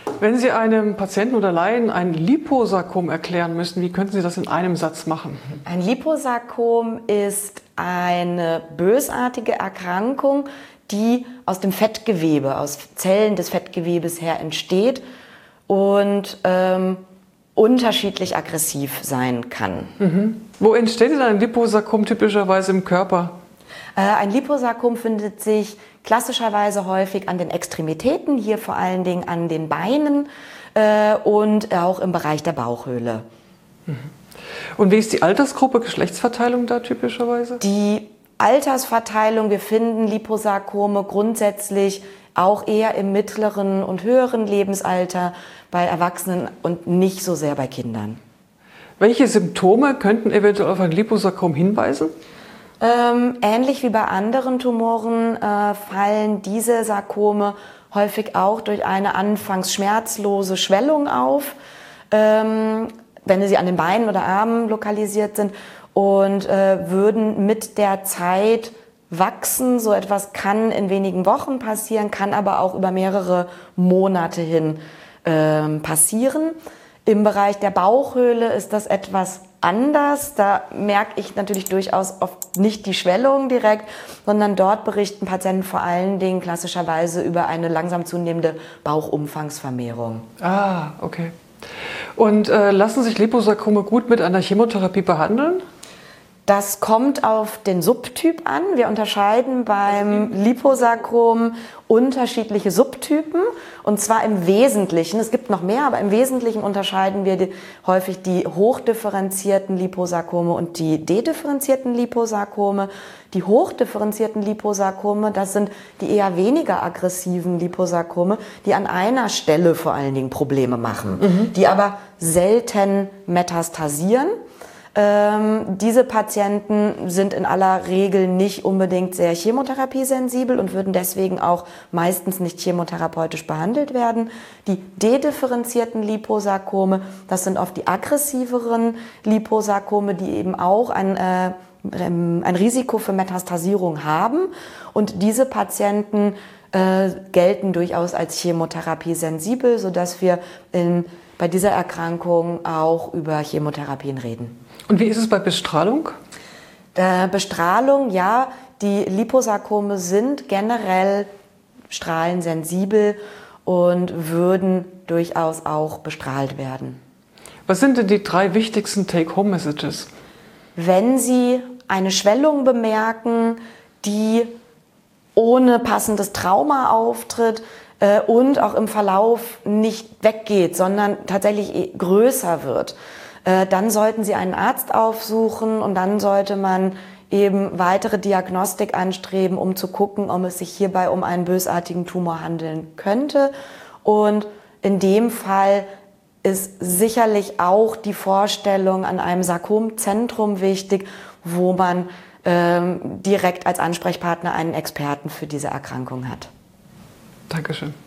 Wenn Sie einem Patienten oder Laien ein Liposarkom erklären müssen, wie könnten Sie das in einem Satz machen? Ein Liposarkom ist eine bösartige Erkrankung, die aus dem Fettgewebe, aus Zellen des Fettgewebes her entsteht und unterschiedlich aggressiv sein kann. Wo entsteht denn ein Liposarkom typischerweise im Körper? Ein Liposarkom findet sich klassischerweise häufig an den Extremitäten, hier vor allen Dingen an den Beinen und auch im Bereich der Bauchhöhle. Und wie ist die Altersgruppe, Geschlechtsverteilung da typischerweise? Die Altersverteilung, wir finden Liposarkome grundsätzlich auch eher im mittleren und höheren Lebensalter bei Erwachsenen und nicht so sehr bei Kindern. Welche Symptome könnten eventuell auf ein Liposarkom hinweisen? Ähnlich wie bei anderen Tumoren fallen diese Sarkome häufig auch durch eine anfangs schmerzlose Schwellung auf, wenn sie an den Beinen oder Armen lokalisiert sind und würden mit der Zeit wachsen. So etwas kann in wenigen Wochen passieren, kann aber auch über mehrere Monate hin passieren. Im Bereich der Bauchhöhle ist das etwas anders. Da merke ich natürlich durchaus oft nicht die Schwellung direkt, sondern dort berichten Patienten vor allen Dingen klassischerweise über eine langsam zunehmende Bauchumfangsvermehrung. Ah, okay. Und lassen sich Liposarkome gut mit einer Chemotherapie behandeln? Das kommt auf den Subtyp an. Wir unterscheiden beim Liposarkom unterschiedliche Subtypen und zwar im Wesentlichen, es gibt noch mehr, aber im Wesentlichen unterscheiden wir häufig die hochdifferenzierten Liposarkome und die dedifferenzierten Liposarkome. Die hochdifferenzierten Liposarkome, das sind die eher weniger aggressiven Liposarkome, die an einer Stelle vor allen Dingen Probleme machen, die aber selten metastasieren. Diese Patienten sind in aller Regel nicht unbedingt sehr chemotherapiesensibel und würden deswegen auch meistens nicht chemotherapeutisch behandelt werden. Die dedifferenzierten Liposarkome, das sind oft die aggressiveren Liposarkome, die eben auch ein Risiko für Metastasierung haben. Und diese Patienten gelten durchaus als chemotherapiesensibel, sodass wir bei dieser Erkrankung auch über Chemotherapien reden. Und wie ist es bei Bestrahlung? Bestrahlung, ja, die Liposarkome sind generell strahlensensibel und würden durchaus auch bestrahlt werden. Was sind denn die 3 wichtigsten Take-Home-Messages? Wenn Sie eine Schwellung bemerken, die ohne passendes Trauma auftritt und auch im Verlauf nicht weggeht, sondern tatsächlich größer wird, dann sollten Sie einen Arzt aufsuchen und dann sollte man eben weitere Diagnostik anstreben, um zu gucken, ob es sich hierbei um einen bösartigen Tumor handeln könnte. Und in dem Fall ist sicherlich auch die Vorstellung an einem Sarkomzentrum wichtig, wo man direkt als Ansprechpartner einen Experten für diese Erkrankung hat. Dankeschön.